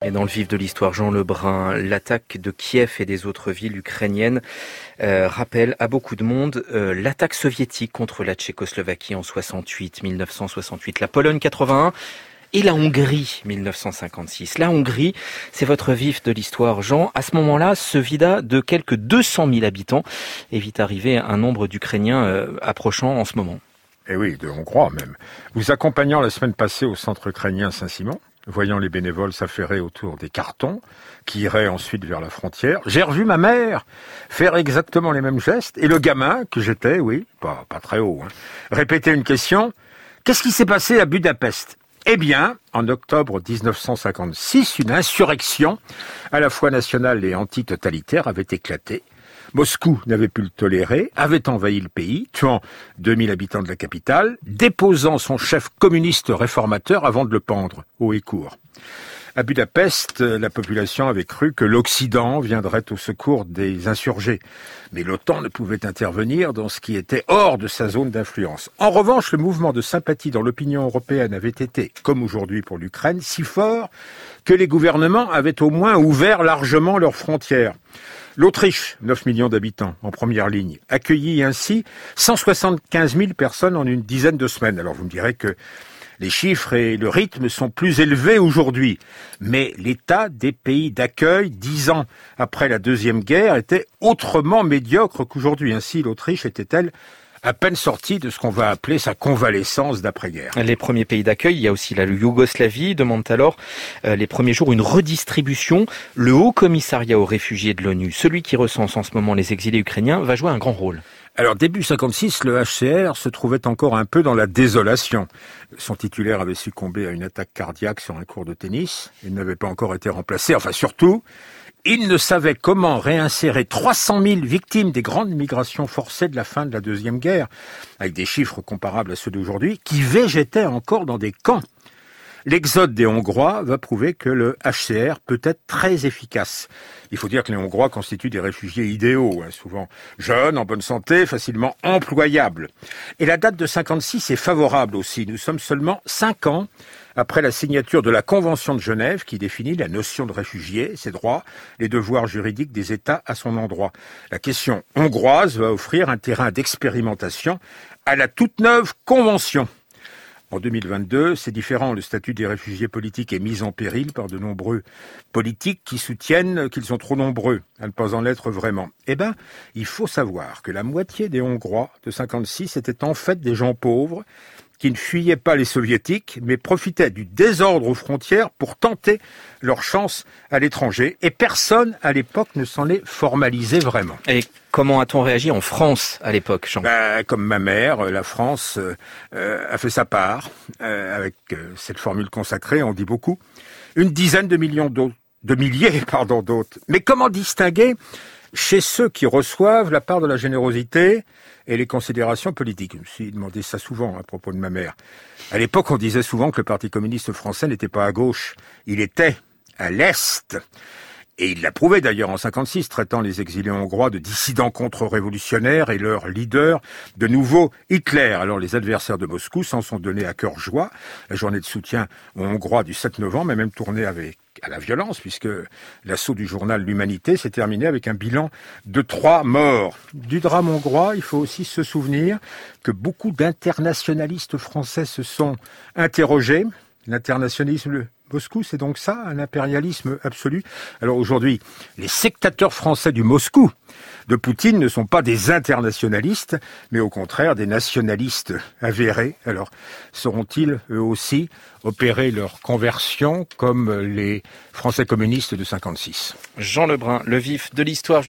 Et dans le vif de l'histoire, Jean Lebrun, l'attaque de Kiev et des autres villes ukrainiennes rappelle à beaucoup de monde l'attaque soviétique contre la Tchécoslovaquie en 1968, la Pologne 81 et la Hongrie 1956. La Hongrie, c'est votre vif de l'histoire, Jean. À ce moment-là, se vida de quelques 200 000 habitants et vit arriver un nombre d'Ukrainiens approchant en ce moment. Eh oui, de Hongrois même. Vous accompagnant la semaine passée au centre ukrainien Saint-Simon, voyant les bénévoles s'affairer autour des cartons, qui iraient ensuite vers la frontière, j'ai revu ma mère faire exactement les mêmes gestes, et le gamin que j'étais, oui, pas très haut, répéter une question. Qu'est-ce qui s'est passé à Budapest ? Eh bien, en octobre 1956, une insurrection, à la fois nationale et anti-totalitaire, avait éclaté. Moscou n'avait pu le tolérer, avait envahi le pays, tuant 2000 habitants de la capitale, déposant son chef communiste réformateur avant de le pendre, haut et court. À Budapest, la population avait cru que l'Occident viendrait au secours des insurgés. Mais l'OTAN ne pouvait intervenir dans ce qui était hors de sa zone d'influence. En revanche, le mouvement de sympathie dans l'opinion européenne avait été, comme aujourd'hui pour l'Ukraine, si fort que les gouvernements avaient au moins ouvert largement leurs frontières. L'Autriche, 9 millions d'habitants, en première ligne, accueillit ainsi 175 000 personnes en une dizaine de semaines. Alors vous me direz que les chiffres et le rythme sont plus élevés aujourd'hui. Mais l'état des pays d'accueil, 10 ans après la Deuxième Guerre, était autrement médiocre qu'aujourd'hui. Ainsi, l'Autriche était-elle à peine sortie de ce qu'on va appeler sa convalescence d'après-guerre. Les premiers pays d'accueil, il y a aussi la Yougoslavie, demandent alors les premiers jours une redistribution. Le Haut Commissariat aux réfugiés de l'ONU, celui qui recense en ce moment les exilés ukrainiens, va jouer un grand rôle. Alors, début 56, le HCR se trouvait encore un peu dans la désolation. Son titulaire avait succombé à une attaque cardiaque sur un court de tennis. Il n'avait pas encore été remplacé. Enfin, surtout, il ne savait comment réinsérer 300 000 victimes des grandes migrations forcées de la fin de la Deuxième Guerre, avec des chiffres comparables à ceux d'aujourd'hui, qui végétaient encore dans des camps. L'exode des Hongrois va prouver que le HCR peut être très efficace. Il faut dire que les Hongrois constituent des réfugiés idéaux, souvent jeunes, en bonne santé, facilement employables. Et la date de 56 est favorable aussi. Nous sommes seulement 5 ans après la signature de la Convention de Genève qui définit la notion de réfugié, ses droits, les devoirs juridiques des États à son endroit. La question hongroise va offrir un terrain d'expérimentation à la toute neuve Convention. En 2022, c'est différent. Le statut des réfugiés politiques est mis en péril par de nombreux politiques qui soutiennent qu'ils sont trop nombreux à ne pas en être vraiment. Eh bien, il faut savoir que la moitié des Hongrois de 56 étaient en fait des gens pauvres qui ne fuyaient pas les soviétiques, mais profitaient du désordre aux frontières pour tenter leur chance à l'étranger. Et personne, à l'époque, ne s'en est formalisé vraiment. Et comment a-t-on réagi en France à l'époque, Jean ? Comme ma mère, la France a fait sa part, avec cette formule consacrée, on dit beaucoup, une dizaine de milliers d'autres. Mais comment distinguer chez ceux qui reçoivent la part de la générosité et les considérations politiques? Je me suis demandé ça souvent à propos de ma mère. À l'époque, on disait souvent que le Parti communiste français n'était pas à gauche, il était à l'Est. Et il l'a prouvé d'ailleurs en 56, traitant les exilés hongrois de dissidents contre-révolutionnaires et leur leader de nouveau Hitler. Alors les adversaires de Moscou s'en sont donnés à cœur joie. La journée de soutien aux Hongrois du 7 novembre est même tournée à la violence, puisque l'assaut du journal L'Humanité s'est terminé avec un bilan de 3 morts. Du drame hongrois, il faut aussi se souvenir que beaucoup d'internationalistes français se sont interrogés. L'internationalisme Moscou, c'est donc ça, un impérialisme absolu. Alors aujourd'hui, les sectateurs français du Moscou de Poutine ne sont pas des internationalistes, mais au contraire des nationalistes avérés. Alors, sauront-ils eux aussi opérer leur conversion comme les Français communistes de 56 ? Jean Lebrun, le vif de l'histoire.